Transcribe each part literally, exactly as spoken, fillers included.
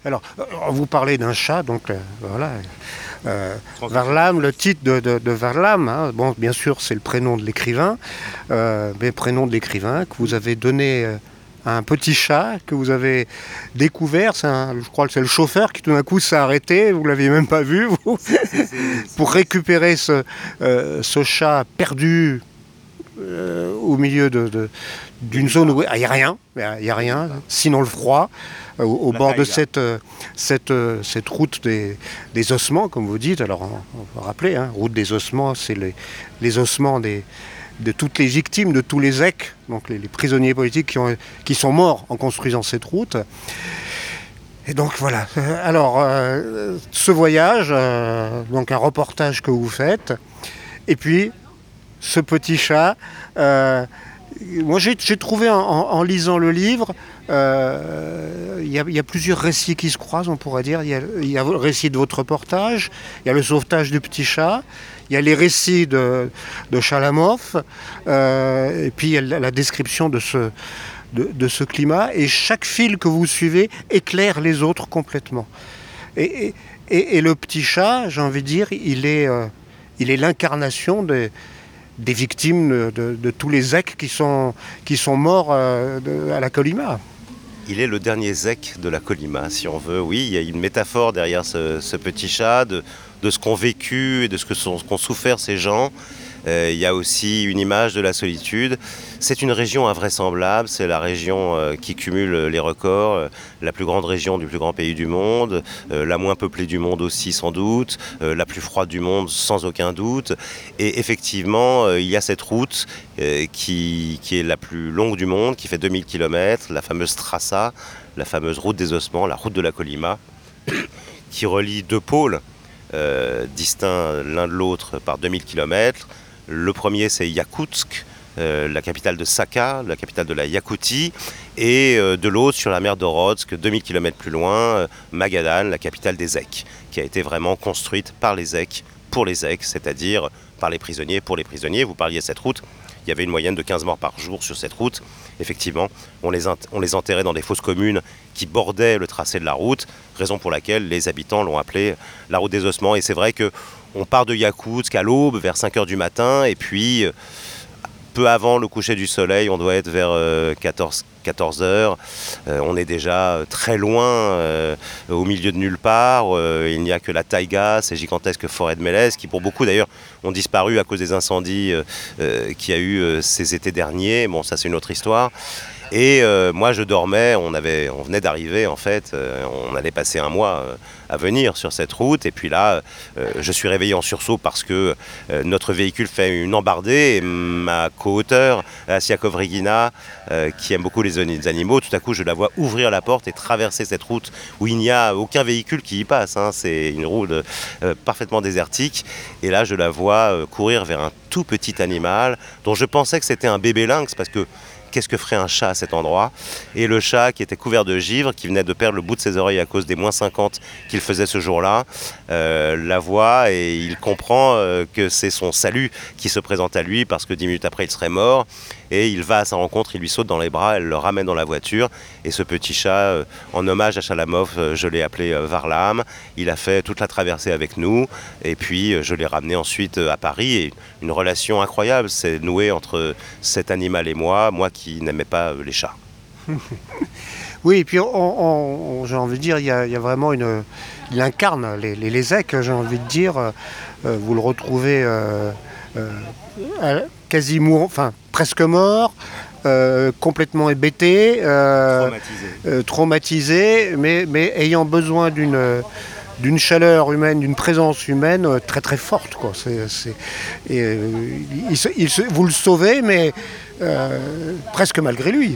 Alors, euh, vous parlez d'un chat, donc euh, voilà. Euh, Varlam, le titre de, de, de Varlam, hein, bon, bien sûr, c'est le prénom de l'écrivain, euh, mais prénom de l'écrivain que vous avez donné euh, à un petit chat que vous avez découvert. C'est un, je crois que c'est le chauffeur qui tout d'un coup s'est arrêté, vous ne l'aviez même pas vu, vous, C'est- c'est- c'est- pour récupérer ce, euh, ce chat perdu euh, au milieu de, de- d'une zone où il n'y a rien, il n'y a rien, sinon le froid, euh, au, au La bord de taïga. cette, euh, cette, euh, cette route des, des ossements, comme vous dites. Alors, on, on va rappeler, hein, route des ossements, c'est les, les ossements des, de toutes les victimes, de tous les zèques, donc les, les prisonniers politiques qui, ont, qui sont morts en construisant cette route. Et donc voilà. Euh, Alors, euh, ce voyage, euh, donc un reportage que vous faites, et puis ce petit chat. euh, Moi, j'ai j'ai trouvé en, en- en lisant le livre, euh, il y, a- il y a plusieurs récits qui se croisent, on pourrait dire. Il y a, il y a le récit de votre reportage, il y a le sauvetage du petit chat, il y a les récits de, de Chalamov, euh, et puis il y a la, la description de ce, de, de ce climat. Et chaque fil que vous suivez éclaire les autres complètement. Et, et- et- et le petit chat, j'ai envie de dire, il est, euh, il est l'incarnation des des victimes de, de- de tous les zèques qui sont, qui sont morts euh, de- à la Colima. Il est le dernier zèque de la Colima, si on veut. Oui, il y a une métaphore derrière ce, ce petit chat, de, de ce qu'ont vécu et de ce que sont- ce qu'ont souffert ces gens. Euh, il y a aussi une image de la solitude. C'est une région invraisemblable, c'est la région euh, qui cumule les records, euh, la plus grande région du plus grand pays du monde, euh, la moins peuplée du monde aussi sans doute, euh, la plus froide du monde sans aucun doute. Et effectivement, euh, il y a cette route euh, qui, qui est la plus longue du monde, qui fait deux mille kilomètres, la fameuse Trassa, la fameuse route des ossements, la route de la Colima, qui relie deux pôles euh, distincts l'un de l'autre par deux mille kilomètres. Le premier, c'est Yakoutsk, euh, la capitale de Sakha, la capitale de la Yakoutie, et euh, de l'autre, sur la mer d'Okhotsk, deux mille kilomètres plus loin, euh, Magadan, la capitale des Zèques, qui a été vraiment construite par les Zèques, pour les Zèques, c'est-à-dire par les prisonniers, pour les prisonniers. Vous parliez de cette route, il y avait une moyenne de quinze morts par jour sur cette route. Effectivement, on les, on les enterrait dans des fosses communes qui bordaient le tracé de la route, raison pour laquelle les habitants l'ont appelée la route des ossements. Et c'est vrai qu'on part de Yakoutsk à l'aube, vers cinq heures du matin, et puis euh, peu avant le coucher du soleil, on doit être vers euh, quatorze heures. Euh, on est déjà très loin, euh, au milieu de nulle part. Euh, il n'y a que la taïga, ces gigantesques forêts de mélèzes, qui pour beaucoup d'ailleurs ont disparu à cause des incendies euh, euh, qu'il y a eu euh, ces étés derniers. Bon, ça c'est une autre histoire. Et euh, moi je dormais, on, avait, on venait d'arriver en fait, euh, on allait passer un mois euh, à venir sur cette route. Et puis là, euh, je suis réveillé en sursaut parce que euh, notre véhicule fait une embardée. Et ma co-auteure, Asia Kovrigina, euh, qui aime beaucoup les, les animaux, tout à coup je la vois ouvrir la porte et traverser cette route où il n'y a aucun véhicule qui y passe. Hein. C'est une route euh, parfaitement désertique. Et là je la vois euh, courir vers un tout petit animal dont je pensais que c'était un bébé lynx parce que qu'est-ce que ferait un chat à cet endroit? Et le chat qui était couvert de givre, qui venait de perdre le bout de ses oreilles à cause des moins cinquante qu'il faisait ce jour-là, euh, la voit et il comprend euh, que c'est son salut qui se présente à lui parce que dix minutes après il serait mort. Et il va à sa rencontre, il lui saute dans les bras, elle le ramène dans la voiture. Et ce petit chat, euh, en hommage à Chalamov, euh, je l'ai appelé euh, Varlam. Il a fait toute la traversée avec nous. Et puis euh, je l'ai ramené ensuite euh, à Paris. Et une relation incroyable s'est nouée entre cet animal et moi, moi qui n'aimais pas euh, les chats. Oui, et puis on, on- on- j'ai envie de dire, il y a, il y a vraiment une. Il incarne les, les, les zèques, j'ai envie de dire. Euh, vous le retrouvez euh, euh, à- quasi mourant, enfin presque mort, euh, complètement hébété, euh, Traumatisé. euh, traumatisé, mais, mais ayant besoin d'une d'une chaleur humaine, d'une présence humaine euh, très très forte, quoi. C'est, c'est- et, euh, il se- il se- vous le sauvez, mais euh, presque malgré lui.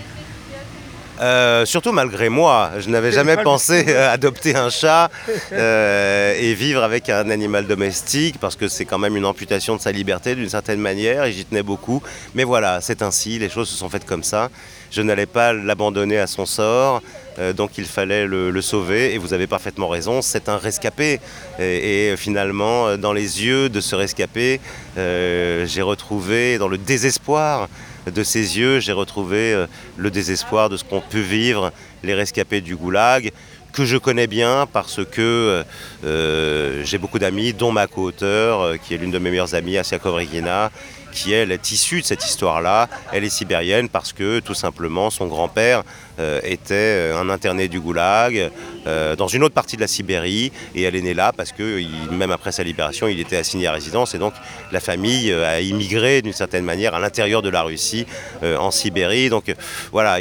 Euh, surtout malgré moi, je n'avais jamais pensé euh, adopter un chat euh, et vivre avec un animal domestique parce que c'est quand même une amputation de sa liberté d'une certaine manière et j'y tenais beaucoup. Mais voilà, c'est ainsi, les choses se sont faites comme ça. Je n'allais pas l'abandonner à son sort, euh, donc il fallait le, le sauver et vous avez parfaitement raison, c'est un rescapé. Et, et finalement, dans les yeux de ce rescapé, euh, j'ai retrouvé dans le désespoir de ses yeux, j'ai retrouvé euh, le désespoir de ce qu'ont pu vivre les rescapés du goulag, que je connais bien parce que euh, j'ai beaucoup d'amis, dont ma co-auteure, euh, qui est l'une de mes meilleures amies, Asia Kovrigina, qui elle est issue de cette histoire-là. Elle est sibérienne parce que tout simplement son grand-père euh, était un interné du goulag euh, dans une autre partie de la Sibérie, et elle est née là parce que il, même après sa libération, il était assigné à résidence, et donc la famille a immigré d'une certaine manière à l'intérieur de la Russie euh, en Sibérie. Donc euh, voilà,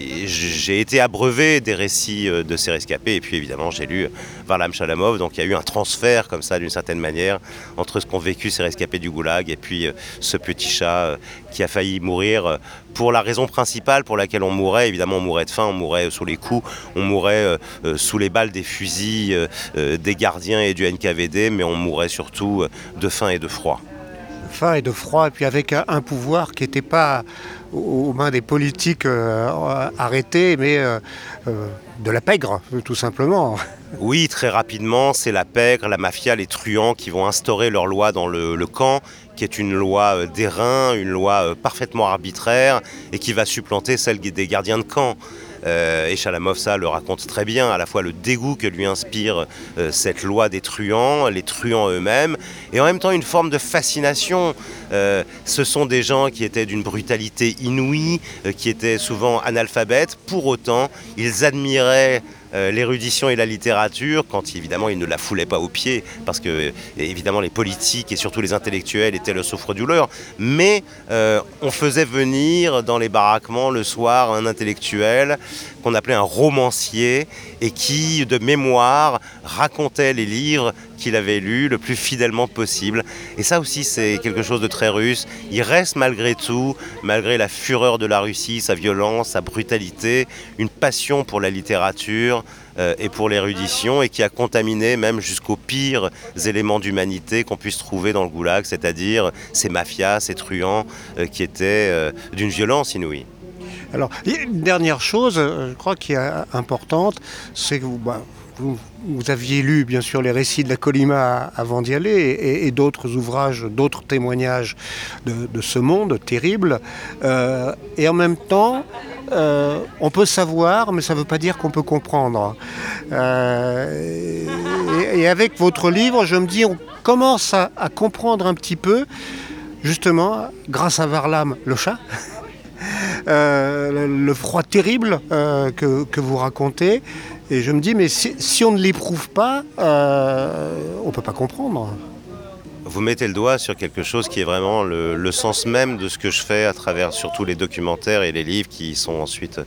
j'ai été abreuvé des récits euh, de ces rescapés, et puis évidemment j'ai lu Varlam Chalamov, donc il y a eu un transfert comme ça d'une certaine manière entre ce qu'ont vécu ces rescapés du goulag et puis euh, ce petit chat euh, qui a failli mourir euh, pour la raison principale pour laquelle on mourait. Évidemment, on mourait de faim, on mourait sous les coups, on mourait euh, euh, sous les balles des fusils euh, euh, des gardiens et du N K V D, mais on mourait surtout euh, de faim et de froid. De faim et de froid, et puis avec un, un pouvoir qui n'était pas aux mains des politiques euh, arrêtés, mais euh, euh, de la pègre, tout simplement. Oui, très rapidement, c'est la pègre, la mafia, les truands qui vont instaurer leur loi dans le, le camp, qui est une loi d'airain, une loi parfaitement arbitraire, et qui va supplanter celle des gardiens de camp. Euh, et Chalamov, ça, le raconte très bien, à la fois le dégoût que lui inspire euh, cette loi des truands, les truands eux-mêmes, et en même temps une forme de fascination. Euh, ce sont des gens qui étaient d'une brutalité inouïe, euh, qui étaient souvent analphabètes. Pour autant, ils admiraient Euh, l'érudition et la littérature, quand évidemment ils ne la foulaient pas aux pieds, parce que évidemment les politiques et surtout les intellectuels étaient le souffre-douleur, mais euh, on faisait venir dans les baraquements le soir un intellectuel qu'on appelait un romancier, et qui, de mémoire, racontait les livres qu'il avait lus le plus fidèlement possible. Et ça aussi, c'est quelque chose de très russe. Il reste malgré tout, malgré la fureur de la Russie, sa violence, sa brutalité, une passion pour la littérature euh, et pour l'érudition, et qui a contaminé même jusqu'aux pires éléments d'humanité qu'on puisse trouver dans le goulag, c'est-à-dire ces mafias, ces truands euh, qui étaient euh, d'une violence inouïe. Alors, une dernière chose, je crois qui est importante, c'est que vous, bah, vous, vous aviez lu bien sûr les récits de la Kolyma avant d'y aller, et, et d'autres ouvrages, d'autres témoignages de, de ce monde terrible. Euh, et en même temps, euh, on peut savoir, mais ça ne veut pas dire qu'on peut comprendre. Euh, et, et avec votre livre, je me dis, on commence à, à comprendre un petit peu, justement, grâce à Varlam, le chat. Euh, le, le froid terrible euh, que, que vous racontez, et je me dis mais si, si on ne l'éprouve pas euh, on ne peut pas comprendre. Vous mettez le doigt sur quelque chose qui est vraiment le, le sens même de ce que je fais à travers surtout les documentaires et les livres qui sont ensuite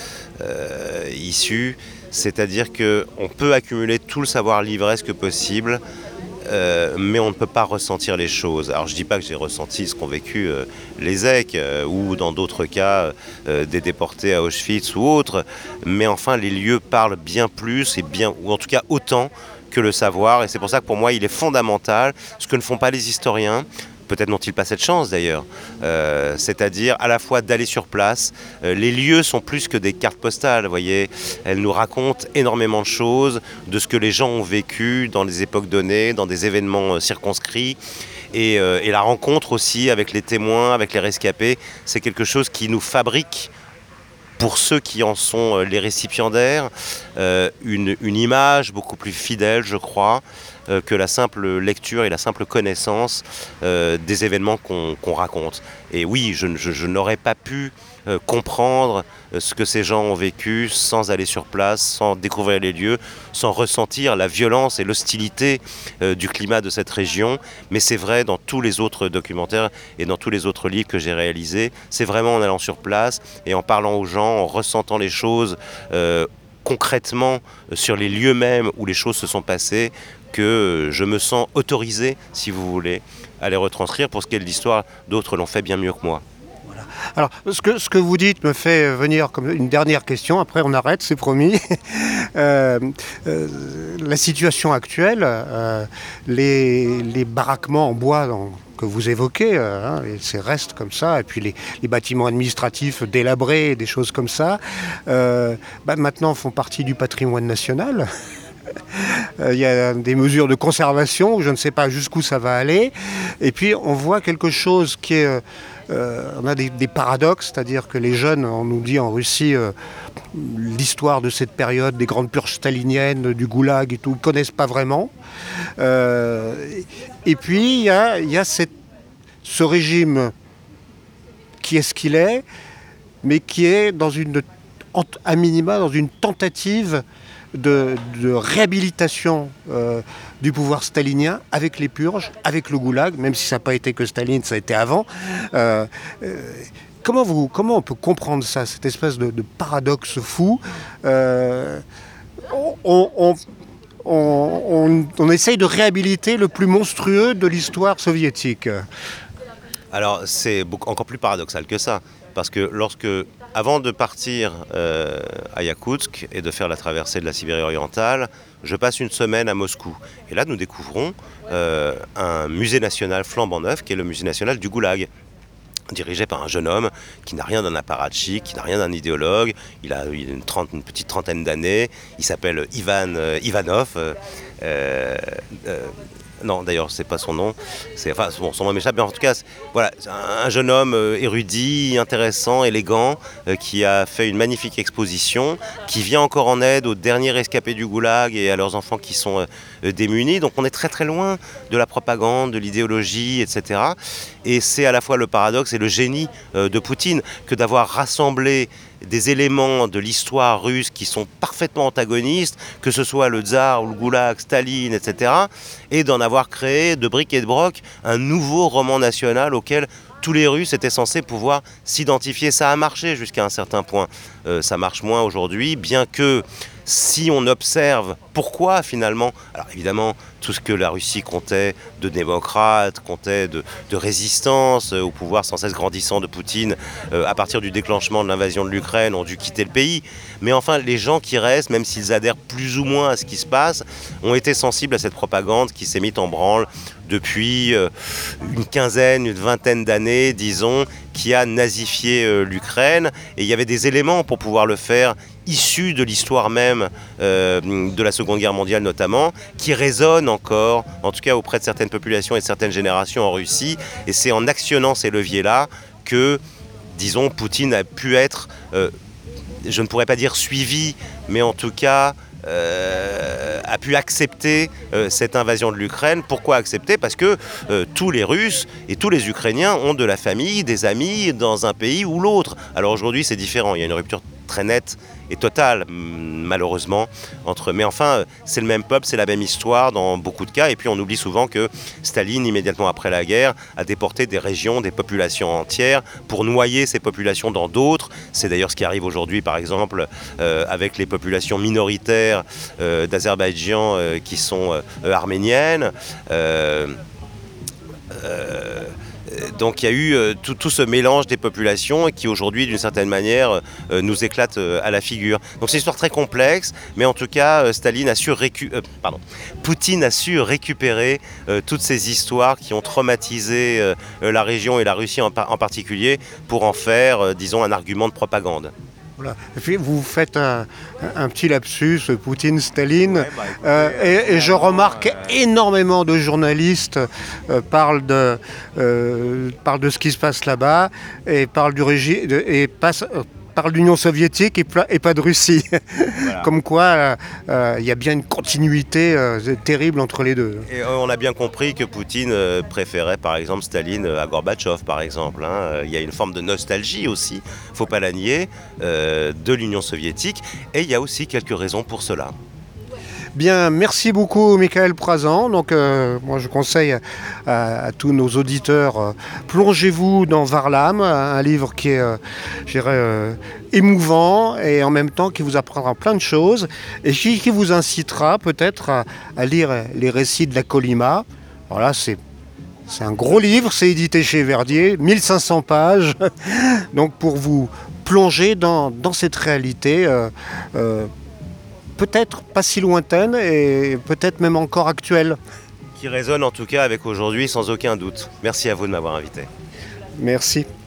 euh, issus, c'est-à-dire qu'on peut accumuler tout le savoir livresque possible, Euh, mais on ne peut pas ressentir les choses. Alors je ne dis pas que j'ai ressenti ce qu'ont vécu euh, les zèques euh, ou dans d'autres cas euh, des déportés à Auschwitz ou autres, mais enfin les lieux parlent bien plus, et bien, ou en tout cas autant que le savoir, et c'est pour ça que pour moi il est fondamental, ce que ne font pas les historiens. Peut-être n'ont-ils pas cette chance d'ailleurs, euh, c'est-à-dire à la fois d'aller sur place. Euh, les lieux sont plus que des cartes postales, vous voyez. Elles nous racontent énormément de choses, de ce que les gens ont vécu dans des époques données, dans des événements euh, circonscrits. Et, euh, et la rencontre aussi avec les témoins, avec les rescapés, c'est quelque chose qui nous fabrique, pour ceux qui en sont les récipiendaires, euh, une, une image beaucoup plus fidèle, je crois, euh, que la simple lecture et la simple connaissance euh, des événements qu'on qu'on raconte. Et oui, je, je, je n'aurais pas pu euh, comprendre ce que ces gens ont vécu sans aller sur place, sans découvrir les lieux, sans ressentir la violence et l'hostilité euh, du climat de cette région. Mais c'est vrai dans tous les autres documentaires et dans tous les autres livres que j'ai réalisés. C'est vraiment en allant sur place et en parlant aux gens, en ressentant les choses euh, concrètement sur les lieux mêmes où les choses se sont passées, que je me sens autorisé, si vous voulez, à les retranscrire. Pour ce qui est de l'histoire, d'autres l'ont fait bien mieux que moi. Voilà. Alors, ce que, ce que vous dites me fait venir comme une dernière question, après on arrête, c'est promis. euh, euh, la situation actuelle, euh, les, les baraquements en bois dans, que vous évoquez, euh, hein, et ces restes comme ça, et puis les, les bâtiments administratifs délabrés, des choses comme ça, euh, bah, maintenant font partie du patrimoine national. Il y a des mesures de conservation, je ne sais pas jusqu'où ça va aller. Et puis on voit quelque chose qui est euh, on a des, des paradoxes, c'est-à-dire que les jeunes, on nous dit en Russie, euh, l'histoire de cette période, des grandes purges staliniennes, du goulag et tout, ils ne connaissent pas vraiment. Euh, et puis, il y a, y a cette, ce régime qui est ce qu'il est, mais qui est dans une, à minima, dans une tentative de, de réhabilitation euh, du pouvoir stalinien avec les purges, avec le goulag, même si ça n'a pas été que Staline, ça a été avant. Euh, euh, comment, vous, comment on peut comprendre ça, cette espèce de, de paradoxe fou euh, on, on, on, on, on essaye de réhabiliter le plus monstrueux de l'histoire soviétique. Alors c'est beaucoup, encore plus paradoxal que ça, parce que lorsque, avant de partir euh, à Yakoutsk et de faire la traversée de la Sibérie orientale, je passe une semaine à Moscou. Et là nous découvrons euh, un musée national flambant neuf, qui est le musée national du Goulag, dirigé par un jeune homme qui n'a rien d'un apparatchik, qui n'a rien d'un idéologue. Il a une, trente, une petite trentaine d'années, il s'appelle Ivan euh, Ivanov. Euh, euh, Non, d'ailleurs, c'est pas son nom. C'est, enfin, bon, son nom m'échappe, mais en tout cas, voilà, un, un jeune homme euh, érudit, intéressant, élégant, euh, qui a fait une magnifique exposition, qui vient encore en aide aux derniers rescapés du goulag et à leurs enfants qui sont euh, démunis. Donc, on est très très loin de la propagande, de l'idéologie, et cetera. Et c'est à la fois le paradoxe et le génie euh, de Poutine que d'avoir rassemblé des éléments de l'histoire russe qui sont parfaitement antagonistes, que ce soit le tsar ou le goulag, Staline, et cetera, et d'en avoir créé de briques et de broc un nouveau roman national auquel tous les Russes étaient censés pouvoir s'identifier. Ça a marché jusqu'à un certain point. Euh, ça marche moins aujourd'hui, bien que si on observe pourquoi finalement, alors évidemment tout ce que la Russie comptait de démocrate, comptait de, de résistance euh, au pouvoir sans cesse grandissant de Poutine euh, à partir du déclenchement de l'invasion de l'Ukraine ont dû quitter le pays. Mais enfin les gens qui restent, même s'ils adhèrent plus ou moins à ce qui se passe, ont été sensibles à cette propagande qui s'est mise en branle depuis euh, une quinzaine, une vingtaine d'années, disons, qui a nazifié euh, l'Ukraine. Et il y avait des éléments pour pouvoir le faire, issus de l'histoire même euh, de la Seconde Guerre mondiale notamment, qui résonnent encore, en tout cas auprès de certaines populations et de certaines générations en Russie. Et c'est en actionnant ces leviers-là que, disons, Poutine a pu être, euh, je ne pourrais pas dire suivi, mais en tout cas Euh, a pu accepter euh, cette invasion de l'Ukraine. Pourquoi accepter ? Parce que euh, tous les Russes et tous les Ukrainiens ont de la famille, des amis dans un pays ou l'autre. Alors aujourd'hui c'est différent, il y a une rupture très nette et totale malheureusement entre eux. Mais enfin c'est le même peuple, c'est la même histoire dans beaucoup de cas. Et puis on oublie souvent que Staline, immédiatement après la guerre, a déporté des régions, des populations entières pour noyer ces populations dans d'autres. C'est d'ailleurs ce qui arrive aujourd'hui par exemple euh, avec les populations minoritaires euh, d'Azerbaïdjan euh, qui sont euh, arméniennes. Euh, euh, Donc il y a eu euh, tout, tout ce mélange des populations qui aujourd'hui d'une certaine manière euh, nous éclate euh, à la figure. Donc c'est une histoire très complexe, mais en tout cas euh, Staline a su récu- euh, pardon, Poutine a su récupérer euh, toutes ces histoires qui ont traumatisé euh, la région et la Russie en, par- en particulier pour en faire, euh, disons, un argument de propagande. Voilà. Et puis vous faites un, un petit lapsus, Poutine, Staline, ouais, bah, écoutez, euh, et, et je remarque euh... énormément de journalistes euh, parlent, de, euh, parlent de ce qui se passe là-bas et parlent du régime et passent. Euh, parle d'Union soviétique et, et pas de Russie. Voilà. Comme quoi, il euh, y a bien une continuité euh, terrible entre les deux. Et on a bien compris que Poutine euh, préférait par exemple Staline à Gorbatchev, par exemple. Il hein. y a une forme de nostalgie aussi, il ne faut pas la nier, euh, de l'Union soviétique. Et il y a aussi quelques raisons pour cela. Bien, merci beaucoup Michael Prazan. Donc, euh, moi je conseille à, à tous nos auditeurs, euh, plongez-vous dans Varlam, un livre qui est, euh, je dirais, euh, émouvant et en même temps qui vous apprendra plein de choses et qui, qui vous incitera peut-être à, à lire les récits de la Kolyma. Alors là, c'est C'est un gros livre, c'est édité chez Verdier, mille cinq cents pages. Donc pour vous plonger dans, dans cette réalité, euh, euh, peut-être pas si lointaine et peut-être même encore actuelle. Qui résonne en tout cas avec aujourd'hui sans aucun doute. Merci à vous de m'avoir invité. Merci.